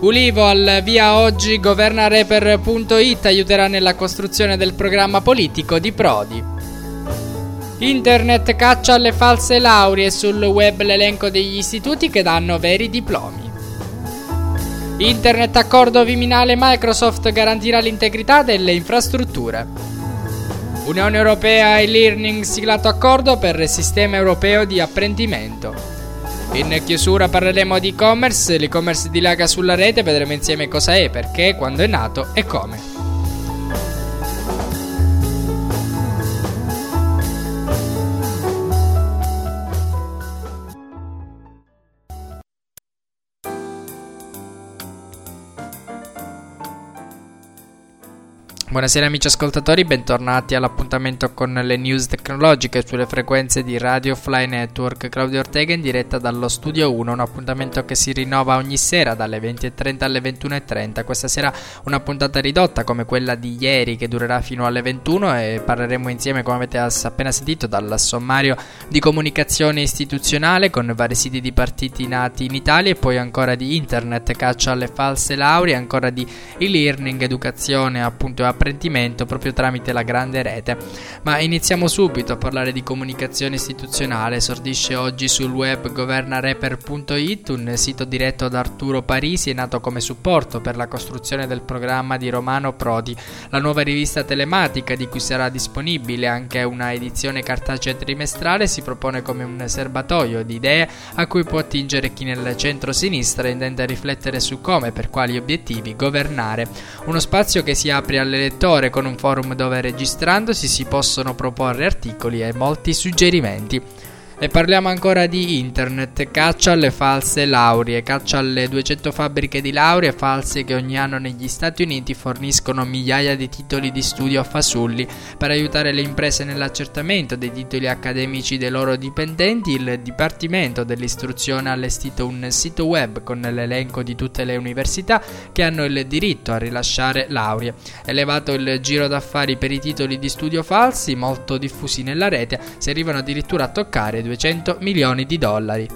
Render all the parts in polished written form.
Ulivo al via oggi, governareper.it aiuterà nella costruzione del programma politico di Prodi. Internet caccia alle false lauree, sul web l'elenco degli istituti che danno veri diplomi. Internet accordo Viminale Microsoft garantirà l'integrità delle infrastrutture. Unione Europea e Learning siglato accordo per il sistema europeo di apprendimento. In chiusura parleremo di e-commerce, l'e-commerce dilaga sulla rete, vedremo insieme cosa è, perché, quando è nato e come. Buonasera amici ascoltatori, bentornati all'appuntamento con le news tecnologiche sulle frequenze di Radio Fly Network. Claudio Ortega in diretta dallo Studio 1, un appuntamento che si rinnova ogni sera dalle 20:30 alle 21:30. Questa sera una puntata ridotta come quella di ieri che durerà fino alle 21 e parleremo insieme, come avete appena sentito, dal sommario di comunicazione istituzionale con vari siti di partiti nati in Italia e poi ancora di internet, caccia alle false lauree, ancora di e-learning, educazione appunto e apprendimento proprio tramite la grande rete. Ma iniziamo subito a parlare di comunicazione istituzionale. Esordisce oggi sul web governareper.it, un sito diretto da Arturo Parisi, è nato come supporto per la costruzione del programma di Romano Prodi, la nuova rivista telematica di cui sarà disponibile anche una edizione cartacea trimestrale. Si propone come un serbatoio di idee a cui può attingere chi nel centro-sinistra intende riflettere su come e per quali obiettivi governare. Uno spazio che si apre alle lettore con un forum dove registrandosi si possono proporre articoli e molti suggerimenti. E parliamo ancora di internet, caccia alle false lauree, caccia alle 200 fabbriche di lauree false che ogni anno negli Stati Uniti forniscono migliaia di titoli di studio a fasulli. Per aiutare le imprese nell'accertamento dei titoli accademici dei loro dipendenti, il Dipartimento dell'Istruzione ha allestito un sito web con l'elenco di tutte le università che hanno il diritto a rilasciare lauree. Elevato il giro d'affari per i titoli di studio falsi, molto diffusi nella rete, si arrivano addirittura a toccare 200 milioni di dollari.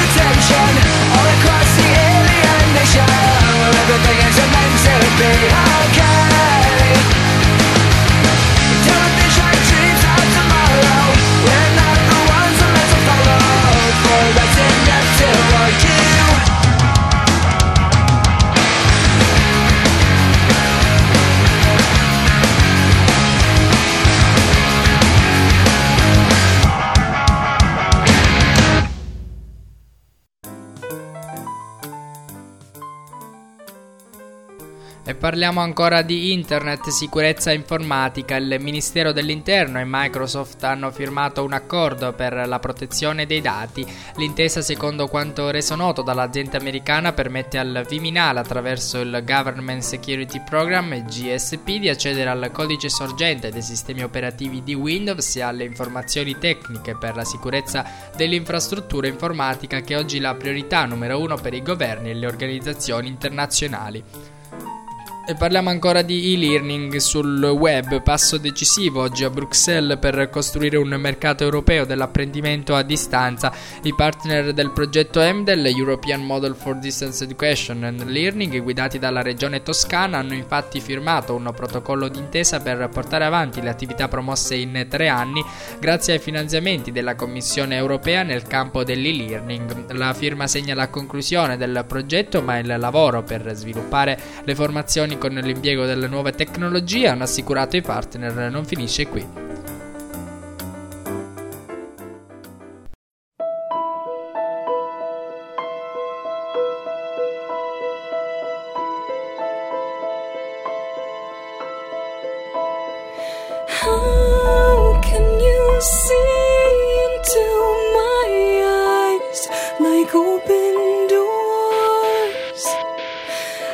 Everything is meant to be. parliamo ancora di internet, sicurezza informatica. Il Ministero dell'Interno e Microsoft hanno firmato un accordo per la protezione dei dati. L'intesa, secondo quanto reso noto dall'azienda americana, permette al Viminale, attraverso il Government Security Program GSP, di accedere al codice sorgente dei sistemi operativi di Windows e alle informazioni tecniche per la sicurezza dell'infrastruttura informatica, che oggi è la priorità numero uno per i governi e le organizzazioni internazionali. E parliamo ancora di e-learning sul web, passo decisivo oggi a Bruxelles per costruire un mercato europeo dell'apprendimento a distanza. I partner del progetto EMDEL, European Model for Distance Education and Learning, guidati dalla regione Toscana, hanno infatti firmato un protocollo d'intesa per portare avanti le attività promosse in 3 anni grazie ai finanziamenti della Commissione europea nel campo dell'e-learning. La firma segna la conclusione del progetto, ma il lavoro per sviluppare le formazioni con l'impiego delle nuove tecnologie, hanno assicurato i partner, non finisce qui. How can you see into my eyes like open doors?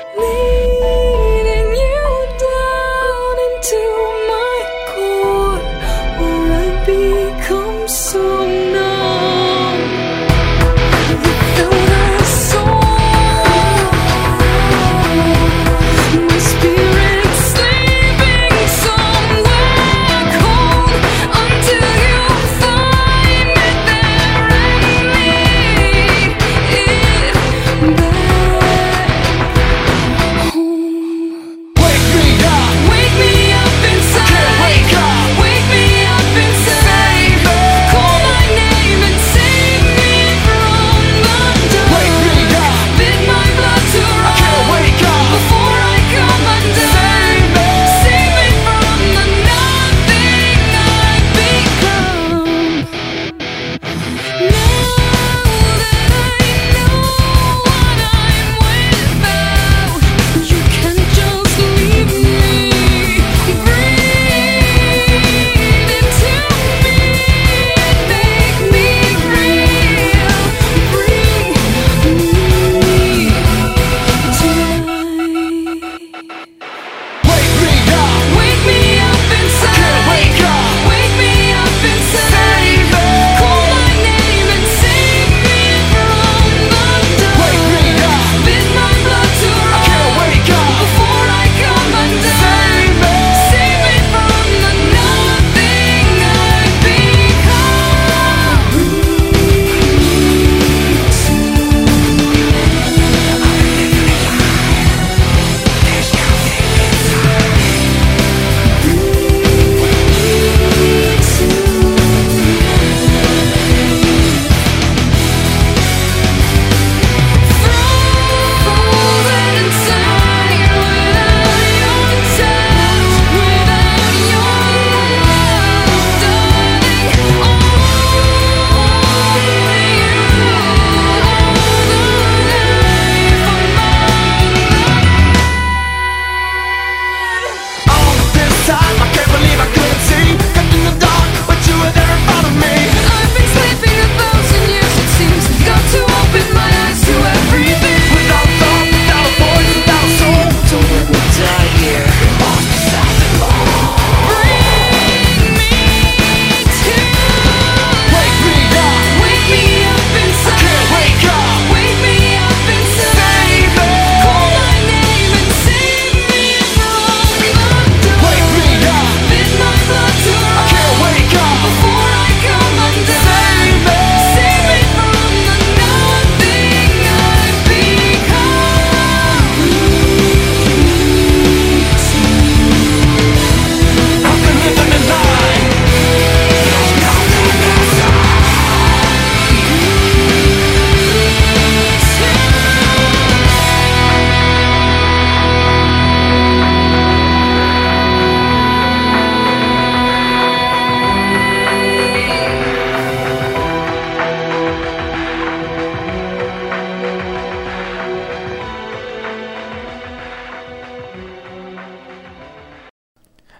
Leading you down into my core.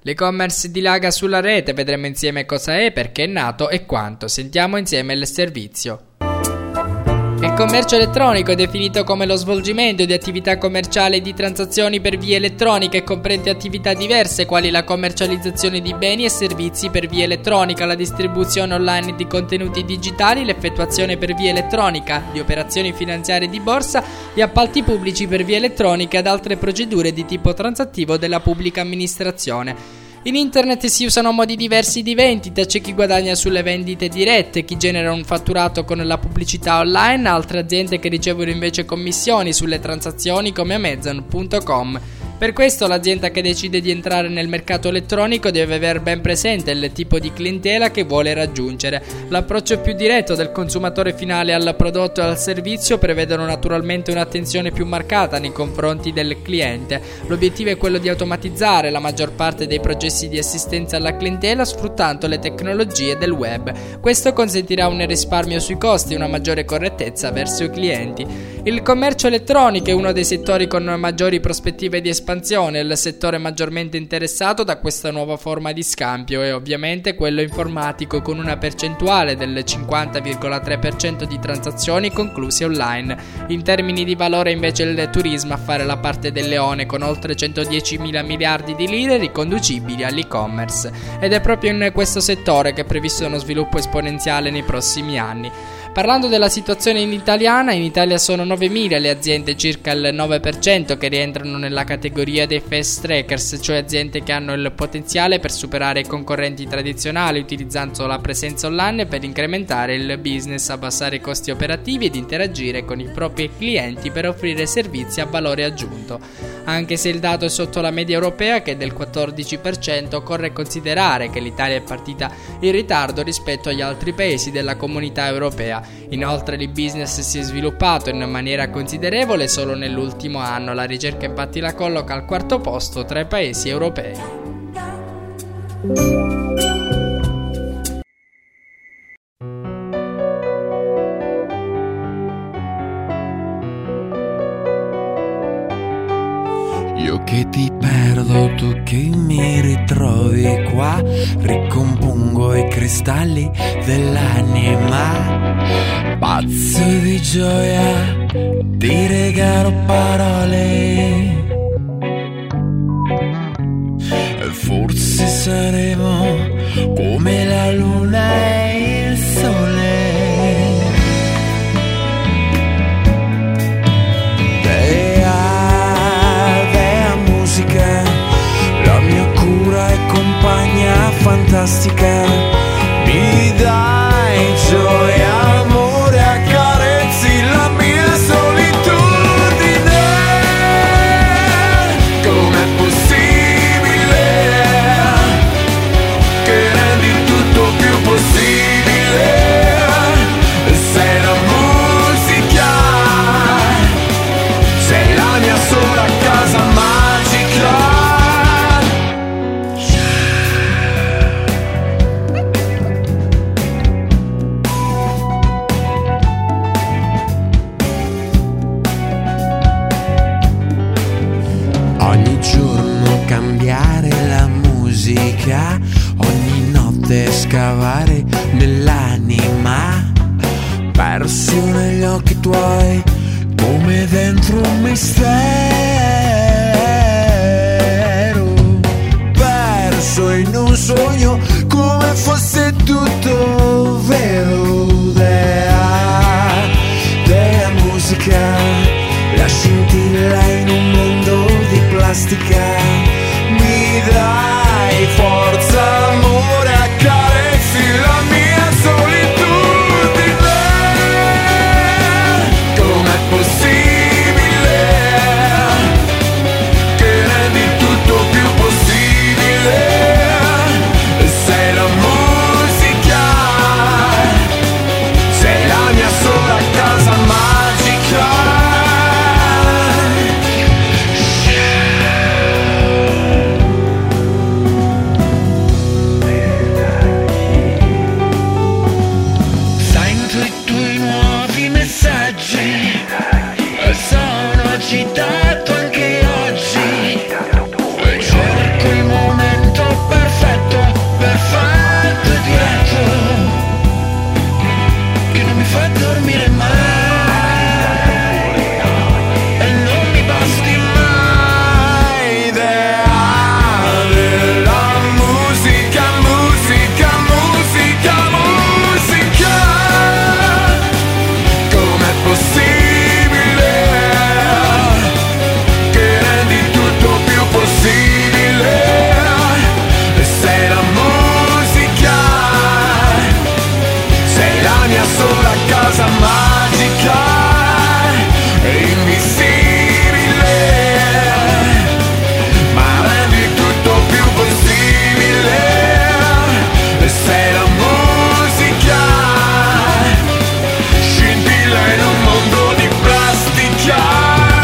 L'e-commerce dilaga sulla rete, vedremo insieme cosa è, perché è nato e quanto. Sentiamo insieme il servizio. Il commercio elettronico è definito come lo svolgimento di attività commerciali e di transazioni per via elettronica e comprende attività diverse quali la commercializzazione di beni e servizi per via elettronica, la distribuzione online di contenuti digitali, l'effettuazione per via elettronica di operazioni finanziarie di borsa, gli appalti pubblici per via elettronica ed altre procedure di tipo transattivo della pubblica amministrazione. In internet si usano modi diversi di vendita, c'è chi guadagna sulle vendite dirette, chi genera un fatturato con la pubblicità online, altre aziende che ricevono invece commissioni sulle transazioni come Amazon.com. Per questo l'azienda che decide di entrare nel mercato elettronico deve aver ben presente il tipo di clientela che vuole raggiungere. L'approccio più diretto del consumatore finale al prodotto e al servizio prevedono naturalmente un'attenzione più marcata nei confronti del cliente. L'obiettivo è quello di automatizzare la maggior parte dei processi di assistenza alla clientela sfruttando le tecnologie del web. Questo consentirà un risparmio sui costi e una maggiore correttezza verso i clienti. Il commercio elettronico è uno dei settori con maggiori prospettive di espansione. Il settore maggiormente interessato da questa nuova forma di scambio è ovviamente quello informatico, con una percentuale del 50,3% di transazioni concluse online. In termini di valore invece il turismo a fare la parte del leone, con oltre 110.000 miliardi di lire riconducibili all'e-commerce. Ed è proprio in questo settore che è previsto uno sviluppo esponenziale nei prossimi anni. Parlando della situazione in Italia sono 9.000 le aziende, circa il 9%, che rientrano nella categoria dei fast trackers, cioè aziende che hanno il potenziale per superare i concorrenti tradizionali utilizzando la presenza online per incrementare il business, abbassare i costi operativi ed interagire con i propri clienti per offrire servizi a valore aggiunto. Anche se il dato è sotto la media europea, che è del 14%, occorre considerare che l'Italia è partita in ritardo rispetto agli altri paesi della comunità europea. Inoltre il business si è sviluppato in maniera considerevole solo nell'ultimo anno, la ricerca infatti la colloca al quarto posto tra i paesi europei. Io che ti perdo, tu che mi ritrovi qua, ricompongo i cristalli dell'anima, pazzo di gioia, ti regalo parole, e forse saremo come la luna e il sole. La mia cura e compagna fantastica, mi dai gioia, amore, accarezzi la mia solitudine. Com'è possibile che rendi tutto più possibile? Sei la musica, sei la mia sola casa magica. Ogni giorno cambiare la musica, ogni notte scavare nell'anima, perso negli occhi tuoi come dentro un mistero, perso in un sogno come fosse tutto vero. Dea musica, la scintilla in un mondo di plastica, mi dai forza, amore, accarezzi la mia solitudine. Com'è possibile la mia sola casa magica è invisibile, ma rendi tutto più possibile. E sei la musica, scintilla in un mondo di plastica.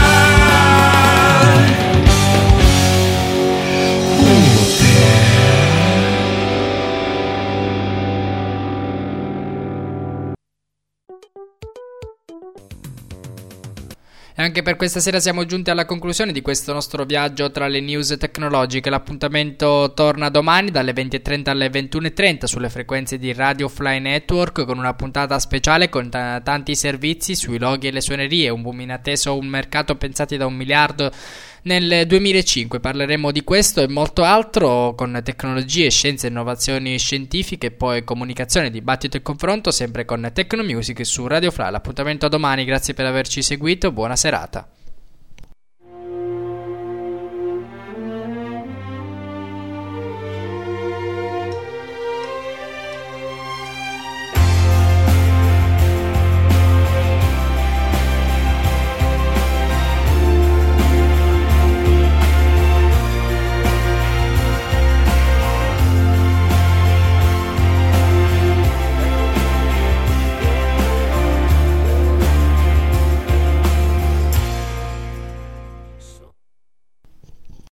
E anche per questa sera siamo giunti alla conclusione di questo nostro viaggio tra le news tecnologiche. L'appuntamento torna domani dalle 20.30 alle 21.30 sulle frequenze di Radio Fly Network, con una puntata speciale con tanti servizi sui loghi e le suonerie, un boom inatteso, un mercato pensati da 1 miliardo nel 2005. Parleremo di questo e molto altro, con tecnologie, scienze, innovazioni scientifiche e poi comunicazione, dibattito e confronto, sempre con Tecno Music su Radio Fly. L'appuntamento a domani, grazie per averci seguito, buona serata.